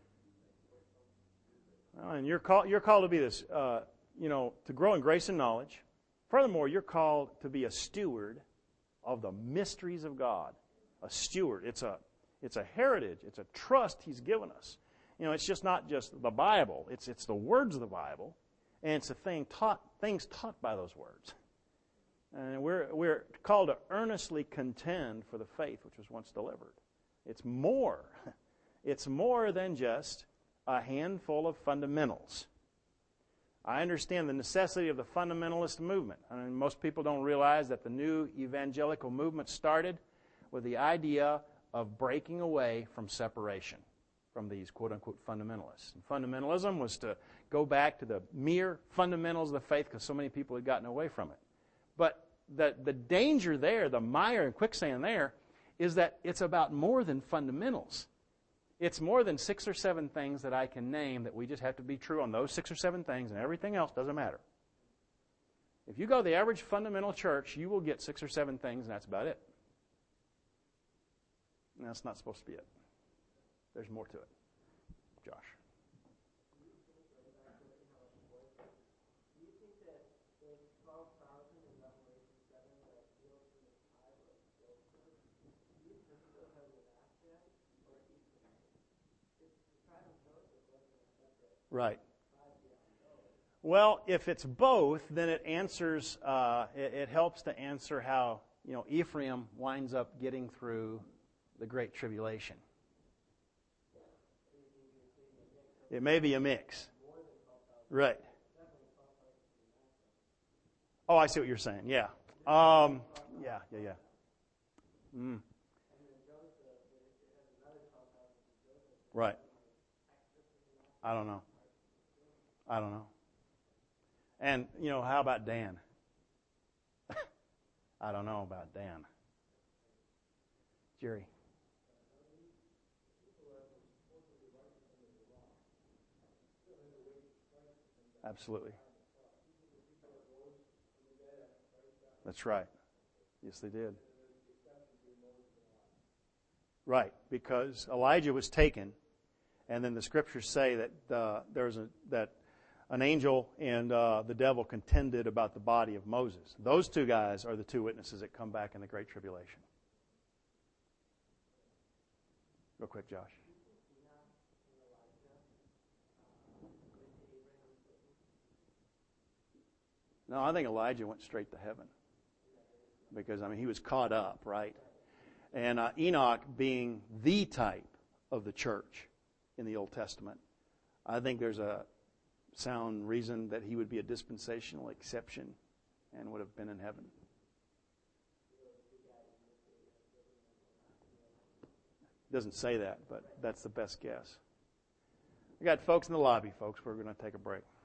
Well, and you're called you're called to be this, uh, you know, to grow in grace and knowledge. Furthermore, you're called to be a steward of the mysteries of God. A steward. It's a it's a heritage. It's a trust He's given us. You know, it's just not just the Bible. It's it's the words of the Bible, and it's a thing taught things taught by those words. And we're we're called to earnestly contend for the faith which was once delivered. It's more. It's more than just a handful of fundamentals. I understand the necessity of the fundamentalist movement. I mean, most people don't realize that the new evangelical movement started with the idea of breaking away from separation from these quote-unquote fundamentalists. And fundamentalism was to go back to the mere fundamentals of the faith because so many people had gotten away from it. But the, the danger there, the mire and quicksand there, is that it's about more than fundamentals. It's more than six or seven things that I can name that we just have to be true on those six or seven things, and everything else doesn't matter. If you go to the average fundamental church, you will get six or seven things, and that's about it. And that's not supposed to be it. There's more to it. Josh. Right. Well, if it's both, then it answers, uh, it, it helps to answer how, you know, Ephraim winds up getting through the Great Tribulation. It may be a mix. Right. Oh, I see what you're saying. Yeah. Um, yeah, yeah, yeah. Mm. Right. I don't know. I don't know. And, you know, how about Dan? I don't know about Dan. Jerry. Absolutely. That's right. Yes, they did. Right, because Elijah was taken, and then the scriptures say that uh, there's a that an angel and uh, the devil contended about the body of Moses. Those two guys are the two witnesses that come back in the Great Tribulation. Real quick, Josh. No, I think Elijah went straight to heaven. Because, I mean, he was caught up, right? And uh, Enoch being the type of the church in the Old Testament, I think there's a sound reason that he would be a dispensational exception and would have been in heaven. It doesn't say that, but that's the best guess. We got folks in the lobby, folks. We're going to take a break.